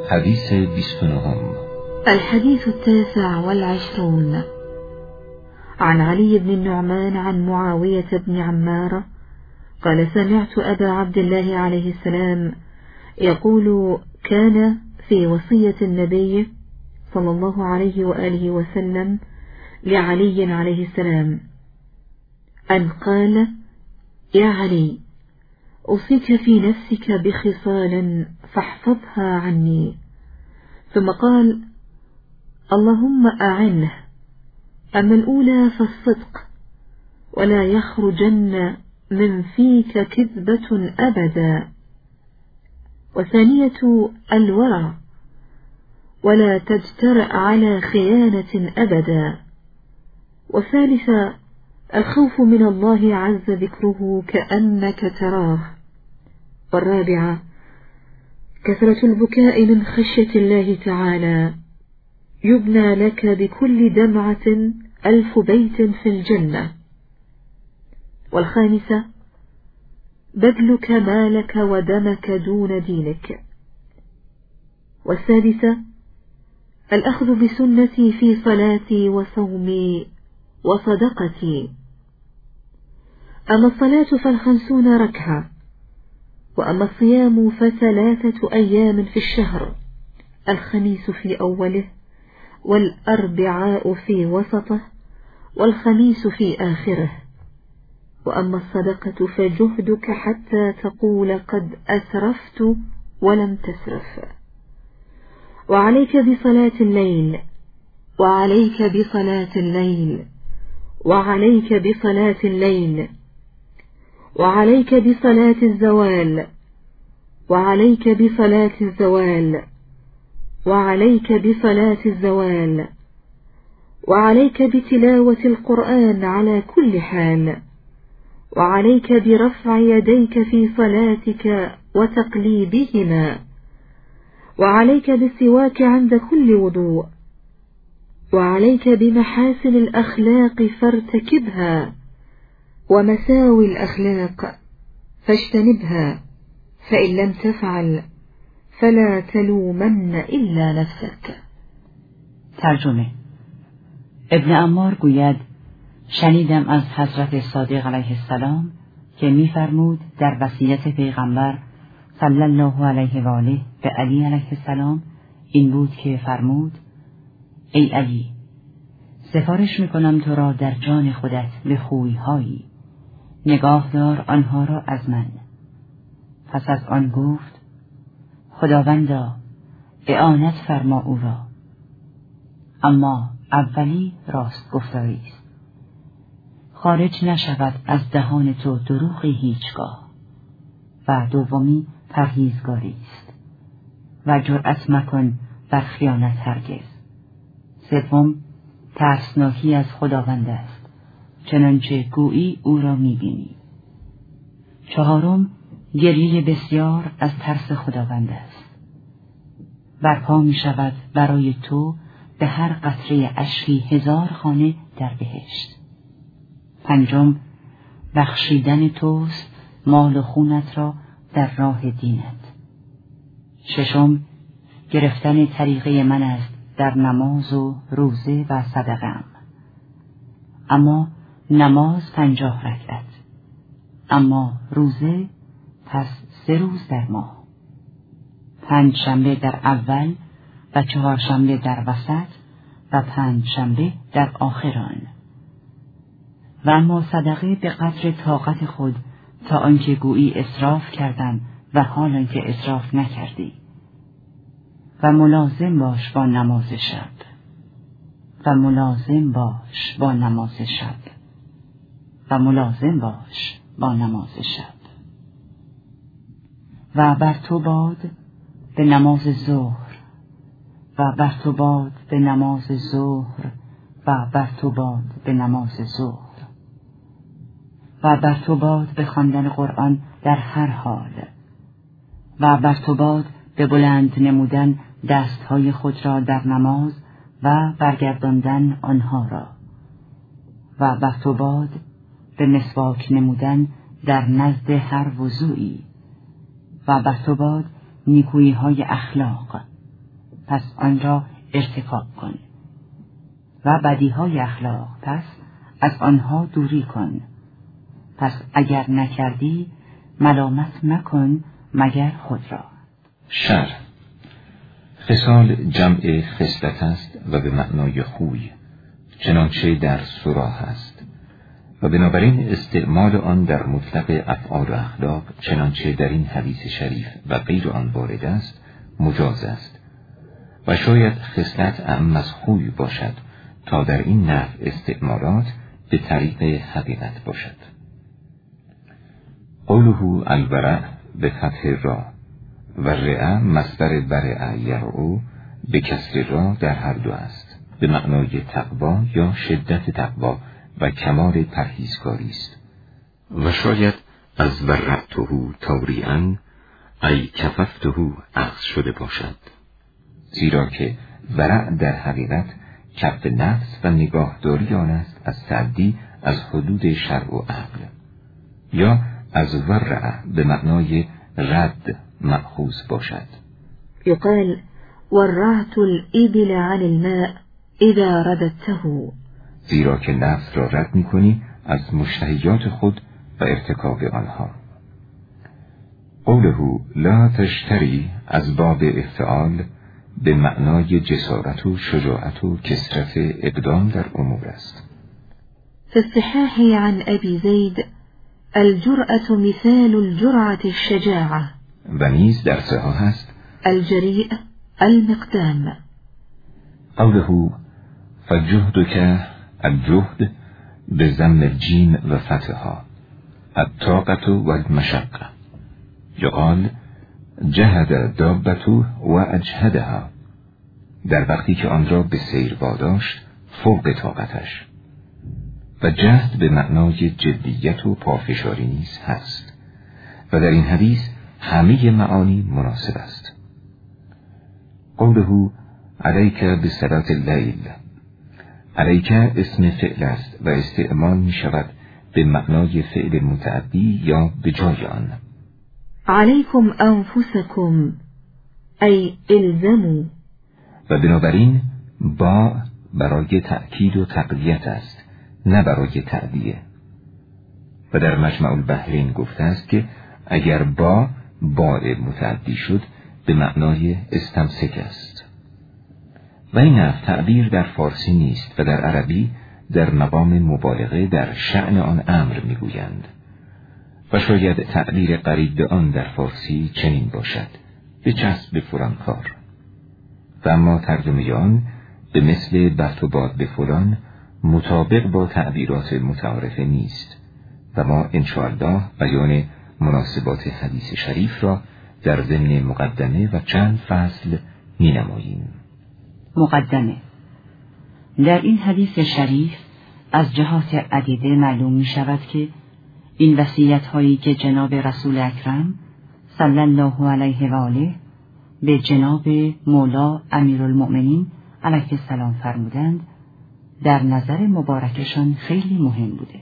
حديث 29. الحديث 29 عن علي بن النعمان عن معاوية بن عمارة قال: سمعت أبا عبد الله عليه السلام يقول: كان في وصية النبي صلى الله عليه وآله وسلم لعلي عليه السلام أن قال: يا علي، أوصيك في نفسك بخصال فاحفظها عني. ثم قال: اللهم أعنه. أما الأولى فالصدق، ولا يخرجن من فيك كذبة أبدا. وثانية الورع، ولا تجترأ على خيانة أبدا. وثالثة الخوف من الله عز ذكره كأنك تراه. والرابعة كثرة البكاء من خشية الله تعالى، يبنى لك بكل دمعة 1000 بيت في الجنة. والخامسة بذلك مالك ودمك دون دينك. والسادسة الأخذ بسنتي في صلاتي وصومي وصدقتي. أما الصلاة ف50 ركعة، وأما الصيام ف3 أيام في الشهر، الخميس في أوله، والأربعاء في وسطه، والخميس في آخره. وأما الصدقة فجهدك حتى تقول قد أسرفت ولم تسرف. وعليك بصلاة الليل، وعليك بصلاة الليل، وعليك بصلاة الليل، وعليك بصلاة الزوال، وعليك بصلاة الزوال، وعليك بصلاة الزوال، وعليك بتلاوة القرآن على كل حال، وعليك برفع يديك في صلاتك وتقليبهما، وعليك بالسواك عند كل وضوء، وعليك بمحاسن الأخلاق فارتكبها، ومساوي الأخلاق فاجتنبها، فإن لم تفعل فلا تلومن إلا نفسك. ترجمه: ابن عمار گوید: شنیدم از حضرت صادق علیه السلام که می‌فرمود در وصیت پیغمبر صلی الله علیه و آله به علی علیه السلام این بود که فرمود: ای علی، سفارش می‌کنم تو را در جان خودت به خوی‌هایی، نگاه دار آنها را از من. پس از آن گفت: خداوندا، اعانت فرما او را. اما اولی راست گفتاری است، خارج نشود از دهان تو دروغی هیچگاه. و دومی پرهیزگاری است و جرأت مکن بر خیانت هرگز. سوم ترسناکی از خداوند است، چنانچه گویی او را می‌بینی. چهارم گریه بسیار از ترس خداوند است، برپا می شود برای تو به هر قطره اشکی 1000 خانه در بهشت. پنجم بخشیدن توست مال و خونت را در راه دینت. ششم گرفتن طریقه من است در نماز و روزه و صدقه‌ام. اما نماز 50 رکعت، اما روزه پس 3 روز در ماه، 5 شنبه در اول و 4 شنبه در وسط و 5 شنبه در آخر آن. و اما صدقه به قدر طاقت خود، تا آنکه گویی اسراف کردم و حال آنکه اسراف نکردی. و ملازم باش با نماز شب، و ملازم باش با نماز شب، و ملازم باش با نماز شب. و بر تو باد به نماز ظهر، و بر تو باد به نماز ظهر، و بر تو باد به نماز ظهر، و بر تو باد به خواندن قرآن در هر حال، و بر تو باد به بلند نمودن دستهای خود را در نماز و برگرداندن آنها را، و بر تو باد به مسواک نمودن در نزد هر وضوئی، و بر تو باد نیکویی‌های اخلاق، پس آن را ارتکاب کن، و بدیهای اخلاق پس از آنها دوری کن. پس اگر نکردی ملامت مکن مگر خود را. شرح: خصال جمع خصلت است و به معنای خوی، چنانچه در سوره است، و بنابراین استعمال آن در مطلق افعال و اخلاق چنانچه در این حدیث شریف و غیر آن وارد است مجاز است، و شاید خصلت اعم از خوی باشد تا در این نحو استعمالات به طریق حقیقت باشد. قوله الورع به فتح را و رع مصدر برع یرعو به کسر را در هر دو است، به معنای تقوا یا شدت تقوا و کمال پرهیزکاری است، و شاید از ورعته توریعا ای کففته اخذ شده باشد، زیرا که ورع در حقیقت کف نفس و نگاهداری آن است از تعدی از حدود شرع و عقل، یا از ورع به معنای رد مأخوذ باشد. يقال ورعت الإبل عن الماء اذا رددته، زیرا که نفس را رد می‌کنی از مشتهیات خود و ارتکاب آنها. قوله لا تشتری از باب افتعال به معنای جسارت و شجاعت و کثرت اقدام در امور است. في الصحاح عن أبي زيد الجرأة مثال الجرعة الشجاعة، و نیز در صحاح است الجريء المقدام. قوله فجهدك الجهد به ضم الجیم و فتحها الطاقة و المشقة، یقال جهد دابته و اجهدها، در وقتی که آن را به سیر واداشت فوق طاقتش، و جهد به معنای جدیت و پافشاری نیز هست، و در این حدیث همه معانی مناسب است. قوله علیک بصلاة اللیل، علیک اسم فعل است و استعمال می شود به معنای فعل متعدی یا به جای آن. علیکم انفسکم ای الزموا، و بنابراین با برای تأکید و تقویت است، نه برای تعدیه. و در مجمع البحرین گفته است که اگر با متعدی شد به معنای استمسک است. و این نحو تعبیر در فارسی نیست و در عربی در مقام مبالغه در شأن آن امر میگویند، و شاید تعبیر قریب به آن در فارسی چنین باشد: بچسب به فلان کار. و اما ترجمه آن به مثل بط و باد به فلان مطابق با تعبیرات متعارفه نیست، و ما انشاءالله بیان مناسبات حدیث شریف را در ضمن مقدمه و چند فصل می نماییم. مقدمه: در این حدیث شریف از جهات عدیده معلوم می شود که این وصیت هایی که جناب رسول اکرم صلی الله علیه و آله به جناب مولا امیرالمؤمنین علیه السلام فرمودند در نظر مبارکشان خیلی مهم بوده.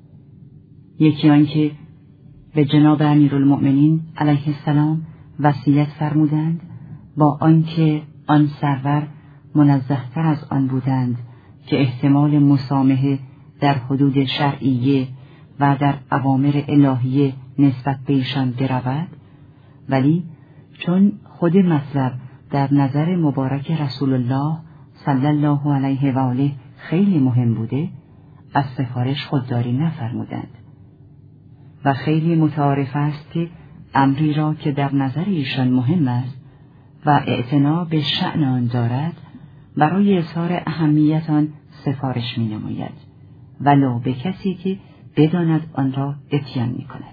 یکی آنکه به جناب امیرالمؤمنین علیه السلام وصیت فرمودند با آنکه آن سرور منزه‌تر از آن بودند که احتمال مسامحه در حدود شرعیه و در اوامر الهیه نسبت به ایشان برود، ولی چون خود مطلب در نظر مبارک رسول الله صلی الله علیه و آله خیلی مهم بوده، از سفارش خودداری نفرمودند. و خیلی متعارف است که امری را که در نظر ایشان مهم است و اعتنا به شأن آن دارد، برای اظهار اهمیت آن سفارش می نماید، ولو به کسی که بداند آن را اتیان می کند.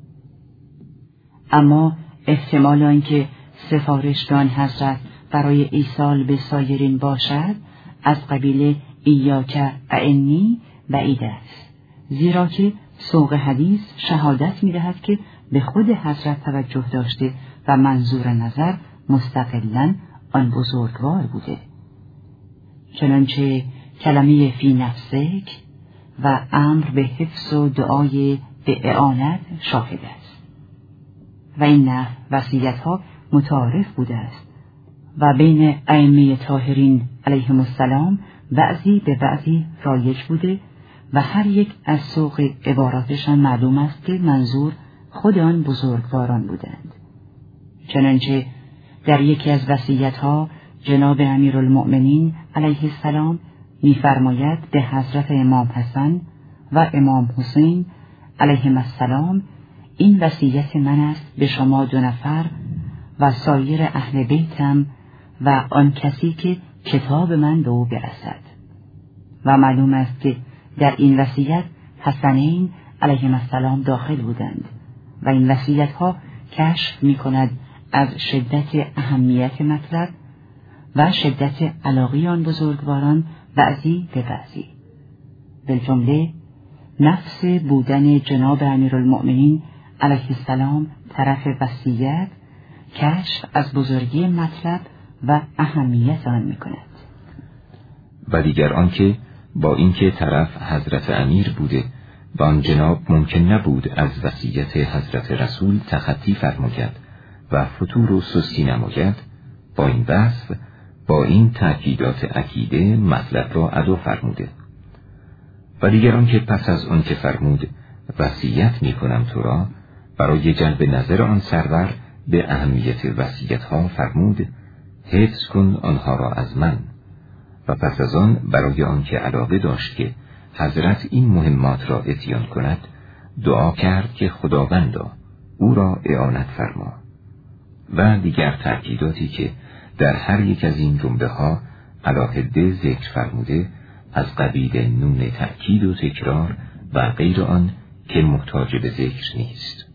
اما احتمال آنکه سفارش به آن حضرت برای ایصال به سایرین باشد از قبیل ایاک اعنی بعید است، زیرا که سوق حدیث شهادت می دهد که به خود حضرت توجه داشته و منظور نظر مستقلاً آن بزرگوار بوده، چنانچه کلمه فی نفسک و امر به حفظ و دعای به اعانت شاهد است. و این نه وصیت‌ها متعارف بوده است و بین ائمه طاهرین علیهم السلام بعضی به بعضی رایج بوده و هر یک از سوق عباراتشان معلوم است که منظور خود آن بزرگواران بودند. چنانچه در یکی از وصیت‌ها جناب امیرالمؤمنین علیه السلام می‌فرماید به حضرت امام حسن و امام حسین علیهم السلام: این وصیت من است به شما 2 نفر و سایر اهل بیتم و آن کسی که کتاب من به او برسد. و معلوم است که در این وصیت حسنین علیهم السلام داخل بودند و این وصیت‌ها کشف می‌کند از شدت اهمیت مطلب و شدت علاقه آن بزرگواران بعضی به بعضی. بالجمله نفس بودن جناب امیرالمؤمنین علیه السلام طرف وصیت کشف از بزرگی مطلب و اهمیت آن می‌کند. و دیگر آنکه با اینکه طرف حضرت امیر بوده و آن جناب ممکن نبود از وصیت حضرت رسول تخطی فرماید و فتور و سستی نماید، با این وصف با این تأکیدات عقیده مطلب را ادا فرموده. و دیگر آنکه پس از آن که فرمود وصیت می‌کنم تو را، برای جلب نظر آن سرور به اهمیت وصیت‌ها فرمود حفظ کن آنها را از من. و پس از آن برای آنکه علاقه داشت که حضرت این مهمات را اتیان کند، دعا کرد که خداوندا او را اعانت فرما. و دیگر تأکیداتی که در هر یک از این جمله ها علاهده ذکر فرموده از قبیل نون تأکید و تکرار و غیر آن که محتاج به ذکر نیست.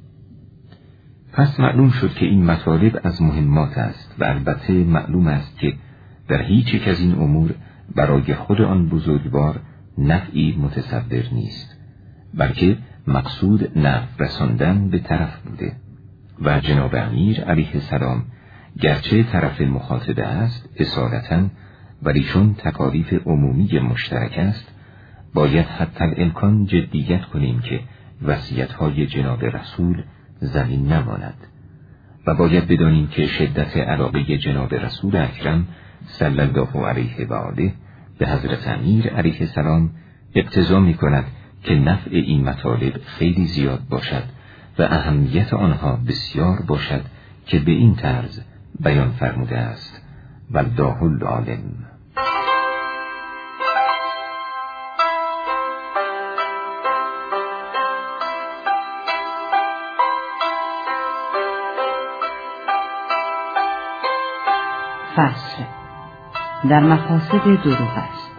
پس معلوم شد که این مطالب از مهمات است و البته معلوم است که در هیچ یک از این امور برای خود آن بزرگوار نفعی متصور نیست، بلکه مقصود نفع رساندن به طرف بوده و جناب امیر علیه السلام گرچه طرف مخاطبه است اصالتاً، ولی چون تکالیف عمومی مشترک است باید حتی الامکان جدیت کنیم که وصیت‌های جناب رسول زمین نماند و باید بدانیم که شدت علاقه جناب رسول اکرم صلی الله علیه و آله به حضرت امیر علیه السلام اقتضا می کند که نفع این مطالب خیلی زیاد باشد و اهمیت آنها بسیار باشد که به این طرز بیان فرموده است: والله العالم. فصل در مفاسد دروغ است.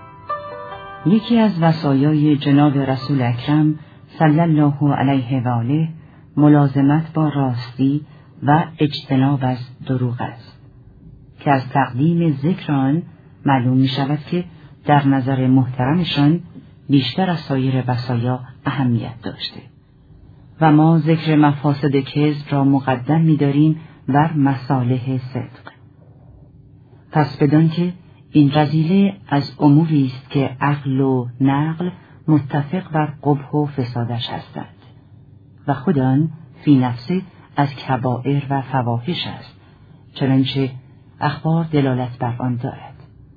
یکی از وصایای جناب رسول اکرم صلی الله علیه و آله ملازمت با راستی و اجتناب از دروغ است که از تقدیم ذکر آن معلوم می شود که در نظر محترمشان بیشتر از سایر وصایا اهمیت داشته و ما ذکر مفاسد کذب را مقدم می داریم بر مصالح صدق. پس بدان که این رذیله از اموری است که عقل و نقل متفق بر قبح و فسادش هستند و خود آن فی نفسه از کبائر و فواحش است، چنانچه اخبار دلالت بر آن دارد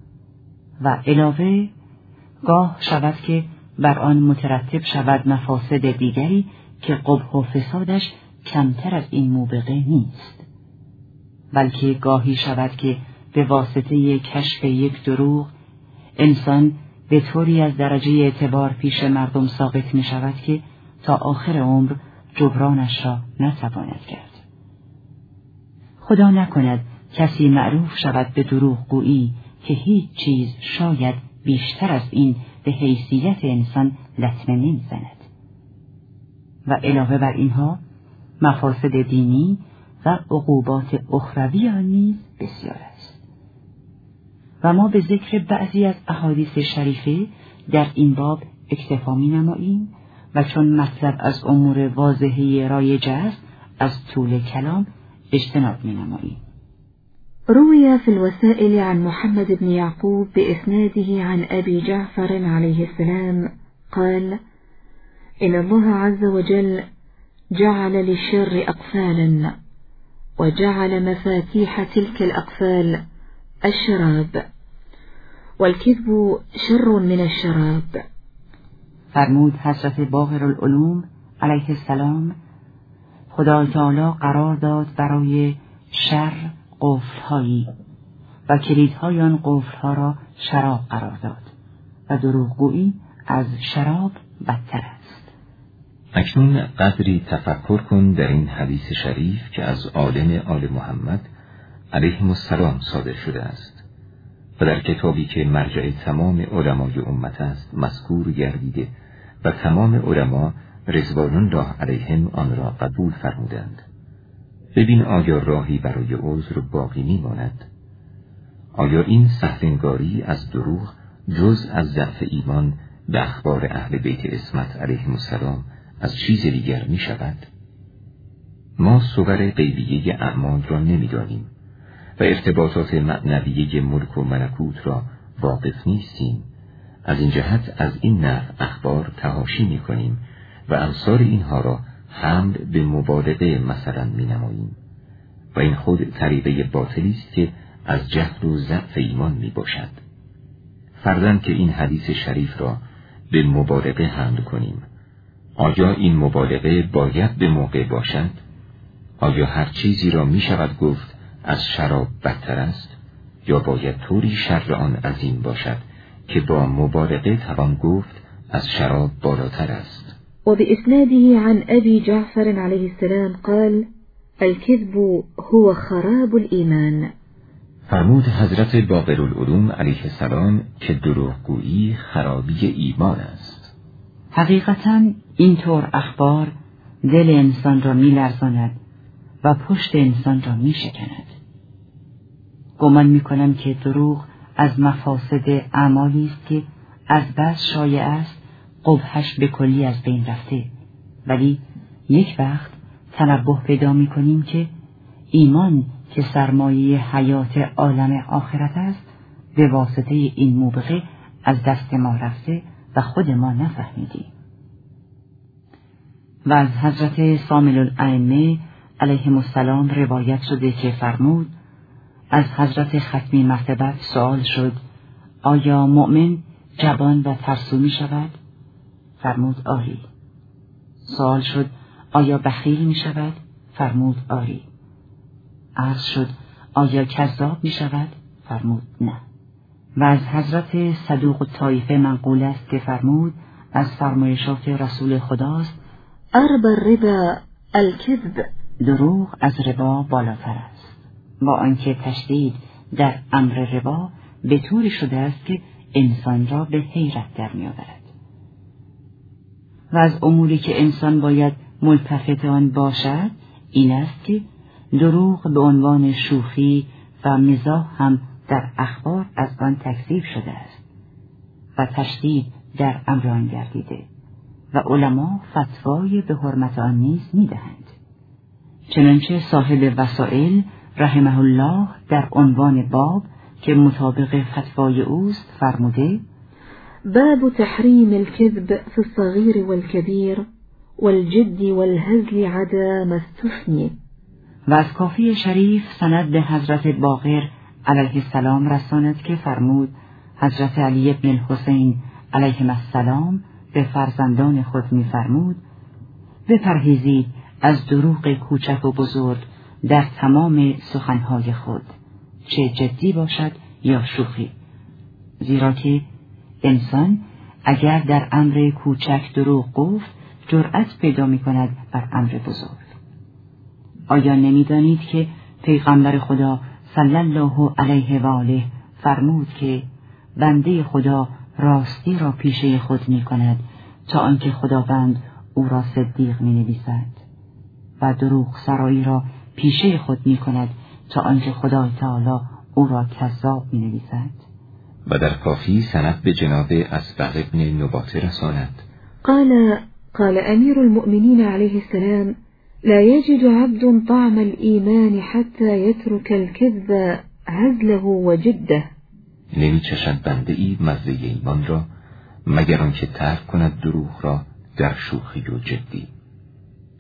و علاوه گاه شود که بر آن مترتب شود مفاسد دیگری که قبح و فسادش کمتر از این موبقه نیست، بلکه گاهی شود که به واسطه کشف یک دروغ انسان به طوری از درجه اعتبار پیش مردم ثابت می شود که تا آخر عمر جبرانش را نتواند کرد. خدا نکند کسی معروف شود به دروغ گویی که هیچ چیز شاید بیشتر از این به حیثیت انسان لطمه نمی زند. و علاوه بر اینها مفاسد دینی و عقوبات اخروی آن نیز بسیار است. و ما به ذکر بعضی از احادیث شریفه در این باب اکتفا می نماییم و چون مطلب از امور واضحه رایج است از طول کلام اجتناب می نماییم. روي في الوسائل عن محمد بن يعقوب بإسناده عن أبي جعفر عليه السلام قال: إن الله عز وجل جعل للشر أقفالا وجعل مفاتيح تلك الأقفال الشراب، والكذب شر من الشراب. فرمود حضرت باقر العلوم علیه السلام: خدای تعالی قرار داد برای شر قفل‌هایی و کلیدهای آن قفل‌ها را شراب قرار داد و دروغگویی از شراب بدتر است. اکنون قدری تفکر کن در این حدیث شریف که از عالم آل محمد علیهم السلام صادر شده است و در کتابی که مرجع تمام علمای امت است مذکور گردیده و تمام علما رضوان الله علیهم آن را قبول فرمودند. ببین آیا راهی برای عذر باقی میماند؟ آیا این سهلنگاری از دروغ جز از ضعف ایمان به اخبار اهل بیت عصمت علیهم السلام از چیز دیگر می شود؟ ما صور غیبیه اعمال را نمی دانیم و ارتباطات معنویه ملک و ملکوت را واقف نیستیم. از این جهت از این نحو اخبار تحاشی می کنیم و امثال اینها را حمل به مبالغه مثلا می نماییم و این خود طریقه باطلی است که از جهل و ضعف ایمان می باشد. فرضاً که این حدیث شریف را به مبالغه حمل کنیم، آیا این مبالغه باید به موقع باشد؟ آیا هر چیزی را می شود گفت از شراب بدتر است؟ یا باید طوری شر آن عظیم باشد که با مبالغه توان گفت از شراب بالاتر است؟ وبإسناده عن أبي جعفر عليه السلام قال: الكذب هو خراب الإيمان. فرمود حضرت باقر العلوم علیه السلام که دروغگویی خرابی ایمان است. حقیقتاً اینطور اخبار دل انسان را می‌لرزاند و پشت انسان را می‌شکند. گمان می‌کنم که دروغ از مفاسد اعمالی است که از بس شایع است قبحش به کلی از بین رفته، ولی یک وقت تنبه پیدا می‌کنیم که ایمان که سرمایه حیات عالم آخرت است به واسطه این موبقه از دست ما رفته و خود ما نفهمیدیم. و از حضرت صامل الائمه علیهم السلام روایت شده که فرمود: از حضرت ختمی مرتبت سؤال شد آیا مؤمن جبان و ترسو می شود؟ فرمود آری. سؤال شد آیا بخیل می شود؟ فرمود آری. عرض شد آیا کذاب می شود؟ فرمود نه. و از حضرت صدوق الطایفه منقول است که فرمود از فرمایشات رسول خداست: أربى الربا الكذب. دروغ از ربا بالاتر است، با آنکه تشدید در امر ربا به طوری شده است که انسان را به حیرت در می آورد. و از اموری که انسان باید ملتفت آن باشد این است که دروغ به عنوان شوخی و مزاح هم در اخبار از آن تکذیب شده است و تشدید در امر آن گردیده و علما فتوای به حرمت آن نیز می‌دهند. چنانچه صاحب وسائل رحمه الله در عنوان باب که مطابق فتوای اوست فرموده: باب تحریم الكذب في الصغير والكبير والجد والهزل عدا ما استثني. و از کافی شریف سند به حضرت باقر علیه السلام رساند که فرمود حضرت علی بن الحسین علیهم السلام به فرزندان خود می فرمود: بپرهیزید از دروغ کوچک و بزرگ در تمام سخنهای خود، چه جدی باشد یا شوخی، زیرا که انسان اگر در امر کوچک دروغ گفت جرأت پیدا می کند بر امر بزرگ. آیا نمی دانید که پیغمبر خدا صلی الله علیه و آله فرمود که بنده خدا راستی را پیشه خود می کند تا آنکه خداوند او را صدیق می نویسد و دروغ سرایی را پیشه خود می کند تا آنکه خدای تعالی او را کذاب می نویسد. و در کافی سند به جناب اسبغ ابن نباته رساند: قال أمير المؤمنين عليه السلام: لا يجد عبد طعم الإيمان حتى يترك الكذب هزله وجده. نمی چشد بنده ای مزه ایمان را مگر آنکه ترک کند دروغ را در شوخی و جدی.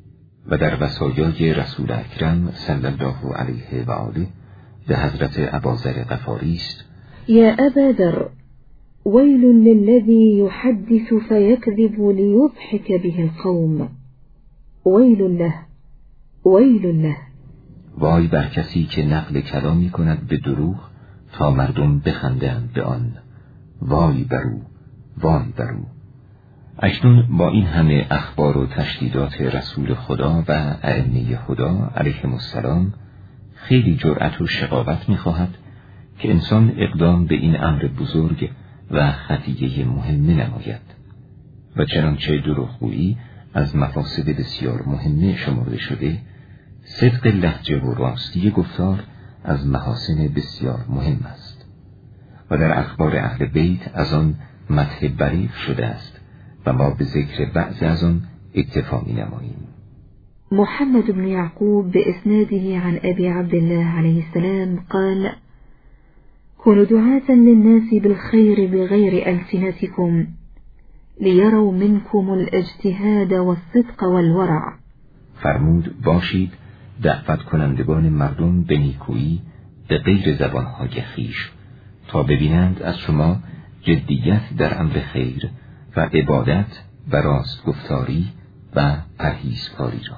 و در وصایای رسول اکرم صلی الله علیه و آله به حضرت ابوذر غفاری است: یا ابا ذر، ویل للذی یحدث فیکذب لیضحک به القوم، ویل له ویل له. وای بر کسی که نقل کلامی کند به دروغ تا مردم بخندند به آن، وای بر او، وای بر او. اکنون با این همه اخبار و تشدیدات رسول خدا و ائمه خدا علیهم السلام خیلی جرأت و شقاوت می‌خواهد که انسان اقدام به این امر بزرگ و خفیه مهم نماید و چنانچه دروغگویی از مفاسد بسیار مهمه شمرده شده، صدق لهجه و راستی گفتار از محاسن بسیار مهم است و در اخبار اهل بیت از آن مدح بلیغ شده است و ما به ذکر بعض از آن اکتفا می‌نماییم. محمد بن يعقوب بإسناده عن أبي عبد الله عليه السلام قال: كونوا دعاة للناس بالخير بغير ألسنتكم ليروا منكم الاجتهاد والصدق والورع. فرمود باشید دعوت کنندگان مردم به نیکویی به غیر زبانهای خویش تا ببینند از شما جدیت در امر خیر و عبادت و راست گفتاری و پرهیزکاری را.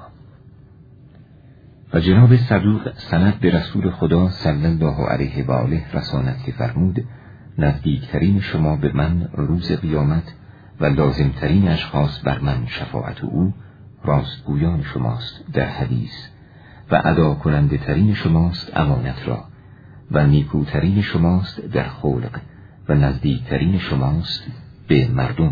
و جناب صدوق سند به رسول خدا صلی الله علیه و آله رساند که فرمود: نزدیکترین شما به من روز قیامت و لازمترین اشخاص بر من شفاعت او راستگویان شماست در حدیث و ادا کننده ترین شماست امانت را و نیکوترین شماست در خلق و نزدیکترین شماست به مردم.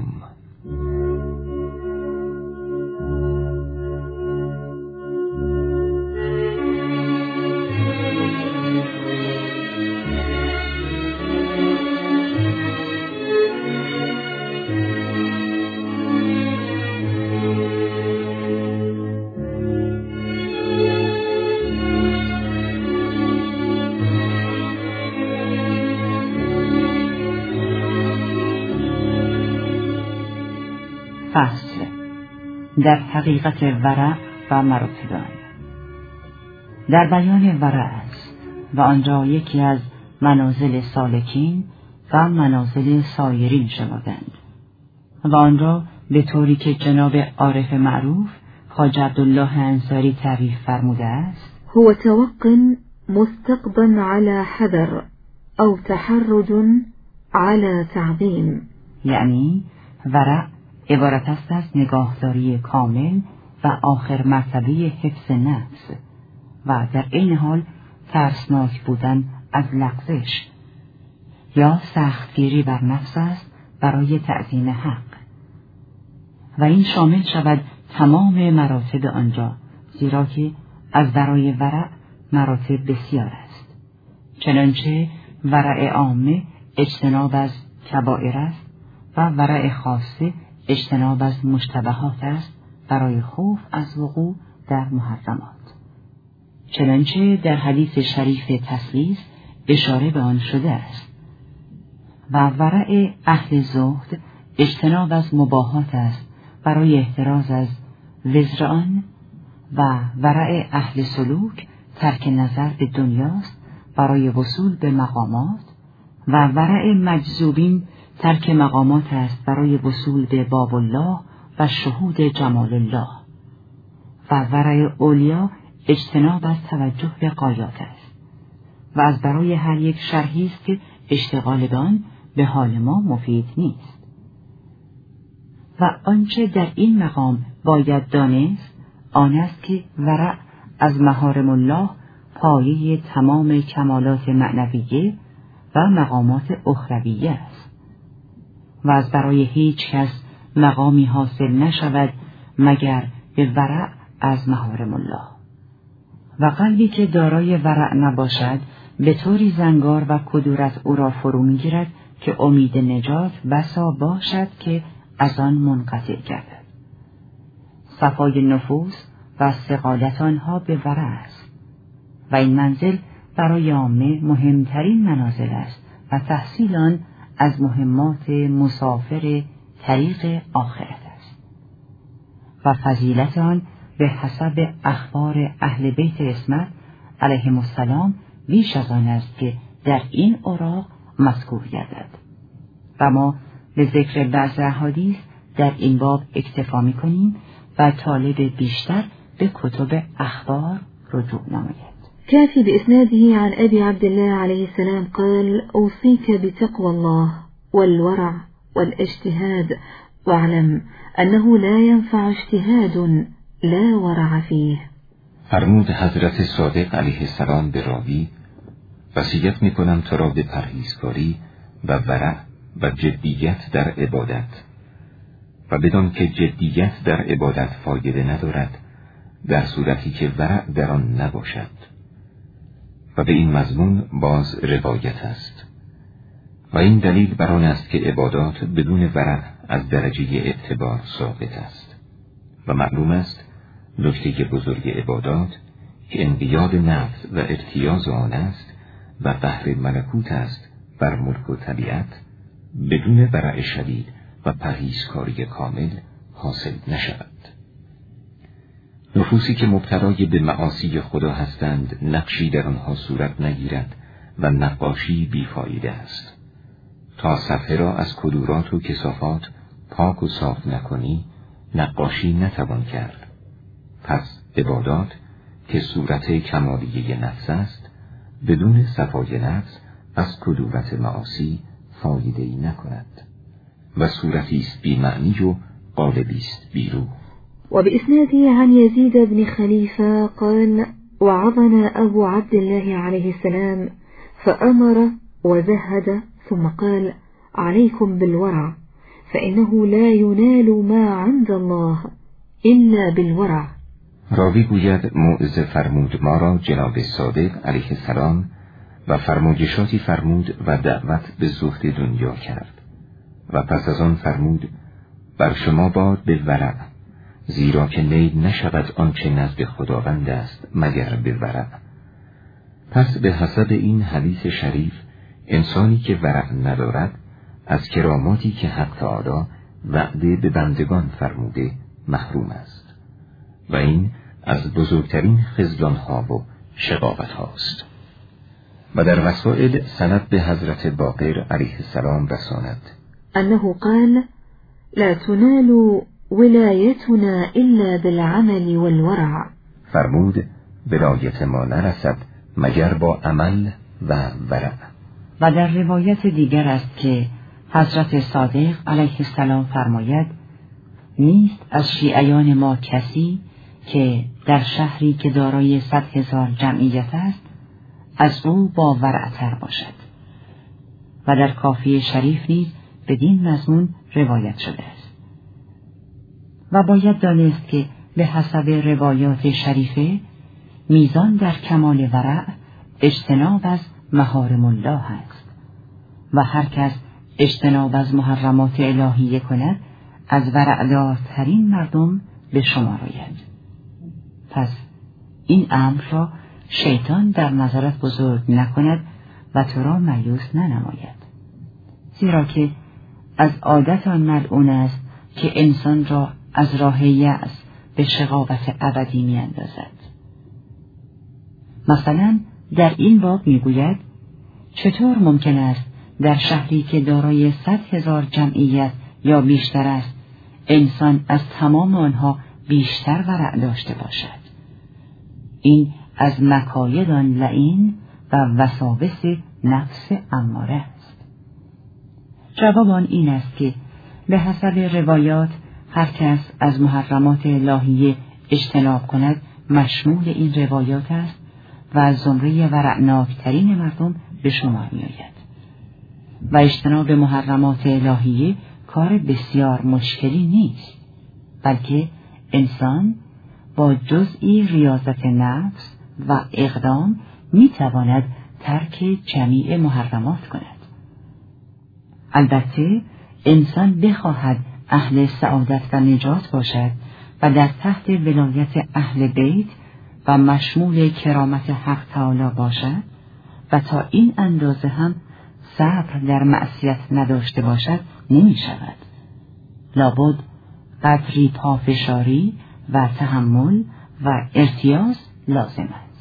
فصل در حقیقت ورع و مراتب آن. در بیان ورع است و آنجا یکی از منازل سالکین و منازل سایرین شمردند و آنجا به طوری که جناب عارف معروف خواجه عبدالله انصاری تعریف فرموده است: هو توق مستقبا على حذر او تحرج على تعظیم. یعنی ورع عبارت است از نگاهداری کامل و آخر مرتبه حفظ نفس و در این حال ترسناک بودن از لغزش یا سختگیری بر نفس است برای تعظیم حق و این شامل شود تمام مراتب آنجا، زیرا که از برای ورع مراتب بسیار است. چنانچه ورع عامه اجتناب از کبائر است و ورع خاصه اجتناب از مشتبهات است برای خوف از وقوع در محرمات. چنانچه در حدیث شریف تسلیس اشاره به آن شده است. و ورع اهل زهد اجتناب از مباحات است برای احتراز از وزر آن و ورع اهل سلوک ترک نظر به دنیاست برای وصول به مقامات و ورع مجذوبین ترک مقامات است برای وصول به باب الله و شهود جمال الله و ورع اولیا اجتناب از توجه به غایات است و از برای هر یک شرحی است که اشتغال به آن به حال ما مفید نیست. و آنچه در این مقام باید دانست آن است که ورع از محارم الله پایه تمام کمالات معنویه و مقامات اخرویه است و از برای هیچ کس مقامی حاصل نشود مگر به ورع از محارم الله. و قلبی که دارای ورع نباشد به طوری زنگار و کدورت او را فرو می‌گیرد که امید نجات بسا باشد که از آن منقطع گردد. صفای نفوس و استقالت آنها به ورع است و این منزل برای عامه مهمترین منازل است و تحصیل آن از مهمات مسافر طریق آخرت است و فضیلت آن به حسب اخبار اهل بیت عصمت علیهم السلام بیش از آن است که در این اوراق مذکور گردد و ما به ذکر بعض احادیث در این باب اکتفا می‌کنیم و طالب بیشتر به کتب اخبار رجوع نماید. كافي بإسناده عن أبي عبد الله عليه السلام قال: أوصيك بتقوى الله والورع والاجتهاد، واعلم أنه لا ينفع اجتهاد لا ورع فيه. فرمود حضرت صادق علیه السلام به راوی: وصیت میکنم تو را به پرهیزکاری و ورع و جدیت در عبادت، و بدان که جدیت در عبادت فایده ندارد در صورتی که ورع در آن نباشد. و به این مضمون باز روایت است و این دلیل بر آن است که عبادات بدون ورع از درجه اعتبار ساقط است و معلوم است نکته بزرگ عبادات که انقیاد نفس و ارتیاز آن است و قهر ملکوت است بر ملک و طبیعت بدون ورع شدید و پرهیزکاری کامل حاصل نشود. نفوسی که مبتلای به معاصی خدا هستند نقشی در آنها صورت نگیرد و نقاشی بیفایده است. تا صفحه را از کدورات و کثافات پاک و صاف نکنی نقاشی نتوان کرد. پس عبادات که صورت کمالیه نفس است بدون صفای نفس از کدورت معاصی فایده‌ای نکند و صورتی است بی معنی و قالبی است بی روح. وبإسناده عن يزيد بن خليفة قال: وعظنا أبو عبد الله عليه السلام فأمر وزهد ثم قال: عليكم بالورع فإنه لا ينال ما عند الله إلا بالورع. راوی گوید موعظه فرمود ما را جناب صادق علیه السلام و فرمایشاتی فرمود و دعوت به زهد دنیا کرد و پس از آن فرمود بر شما باد به ورع، زیرا که نیل نشود آنچه نزد خداوند است مگر به ورع. پس به حسب این حدیث شریف انسانی که ورع ندارد از کراماتی که حق تعالی وعده به بندگان فرموده محروم است و این از بزرگترین خذلان‌ها و شقاوت هاست. و در وسائل سند به حضرت باقر علیه السلام رساند أنه قال: لا تنال ولایتنا الا بالعمل والورع. فرمود ولایت ما نرسد مگر با عمل و ورع. و در روایت دیگر است که حضرت صادق علیه السلام فرماید: نیست از شیعیان ما کسی که در شهری که دارای 100,000 جمعیت است از او با ورعتر باشد. و در کافی شریف نیز بدین مضمون روایت شده است. و باید دانست که به حسب روایات شریفه میزان در کمال ورع اجتناب از محارم الله است و هر کس اجتناب از محرمات الهیه کند از ورعدارترین مردم به شمار آید. پس این امر را شیطان در نظرت بزرگ نکند و تو را مایوس ننماید، زیرا که از عادت آن ملعون است که انسان را از راه یأس به شقاوت ابدی می اندازد. مثلا در این باب می گوید چطور ممکن است در شهری که دارای 100,000 جمعیت یا بیشتر است انسان از تمام آنها بیشتر ورع داشته باشد؟ این از مکاید آن لعین و وساوس نفس اماره است. جواب آن این است که به حسب روایات هر کس از محرمات الهیه اجتناب کند مشمول این روایات است و از زمره ورعناکترین مردم به شمار می آید. و اجتناب محرمات الهیه کار بسیار مشکلی نیست، بلکه انسان با جزئی ریاضت نفس و اقدام می تواند ترک جمیع محرمات کند. البته انسان بخواهد اهل سعادت و نجات باشد و در تحت ولایت اهل بیت و مشمول کرامت حق تعالی باشد و تا این اندازه هم صبر در معصیت نداشته باشد نمی شود. لابد قدری پافشاری و تحمل و ارتیاز لازم است.